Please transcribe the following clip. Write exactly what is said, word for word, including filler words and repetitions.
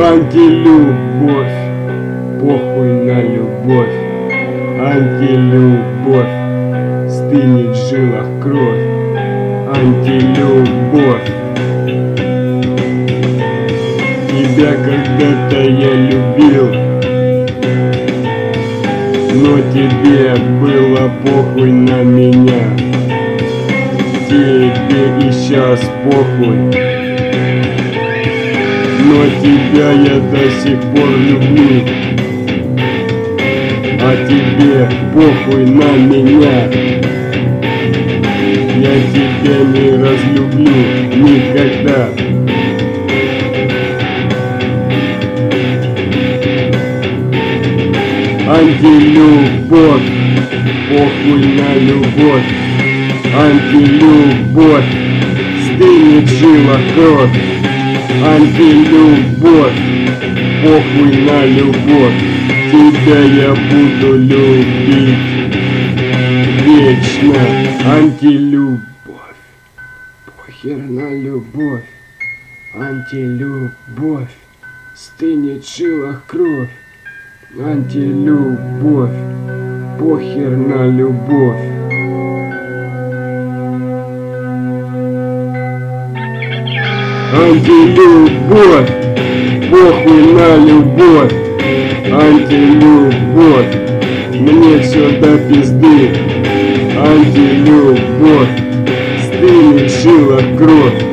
Антилюбовь, похуй на любовь. Антилюбовь, стынет в жилах кровь. Антилюбовь. Тебя когда-то я любил, но тебе было похуй на меня. Тебе и сейчас похуй, но тебя я до сих пор люблю. А тебе похуй на меня. Я тебя не разлюблю никогда. Антилюбовь, похуй на любовь. Антилюбовь, стынет в жилах кровь. Антилюбовь, похуй на любовь. Тебя я буду любить вечно. Антилюбовь, похер на любовь. Антилюбовь, стынет в жилах кровь. Антилюбовь, похер на любовь. Антилюбовь, похуй на любовь. Антилюбовь, мне все до пизды. Антилюбовь, стынет в жилах кровь.